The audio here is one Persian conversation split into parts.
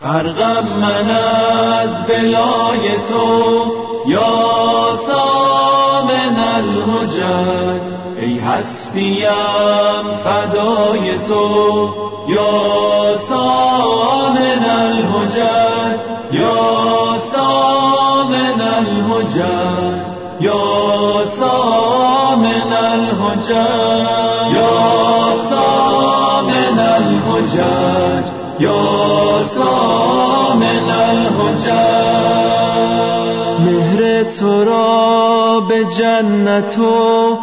غرقم من از بلای تو یا سامن الحجج، ای هستیم فدای تو یا سامن الحجج، یا سامن الحجج، یا سامن الحجج، یا سامن الحجج، یا سامن الحجج. مهر تو را به جنت و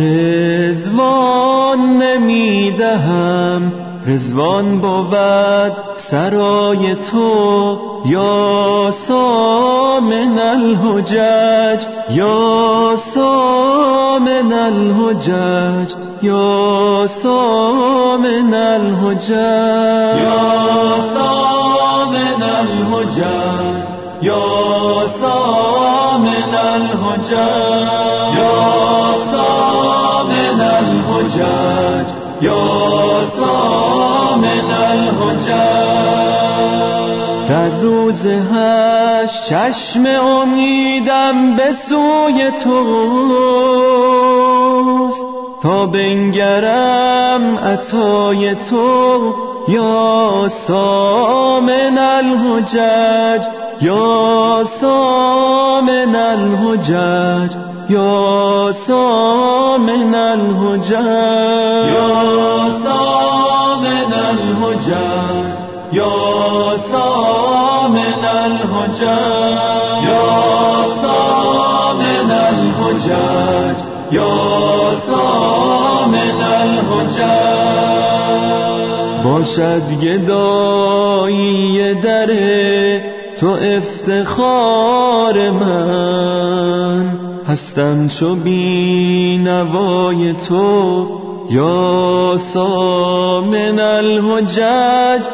رضوان نمیدهم، رضوان بود سرای تو یا سامن الحجج، یا سامن الحجج، یا سامن الحجج، یا سامن الحجج، یا سامن الحجج، یا سامن الحجج، یا سامن الحجج. در روز حشر چشم امیدم به سوی توست، تا بنگرم عطای تو یا سامن الحجج، یا سامن الحجج، یا سامن الحجج، یا سامن الحجج، یا سامن الحجج، یا سامن الحجج، یا سامن الحجج. باشد گدایی در تو افتخار من، هستم چو بینوای تو یا سامن الحجج.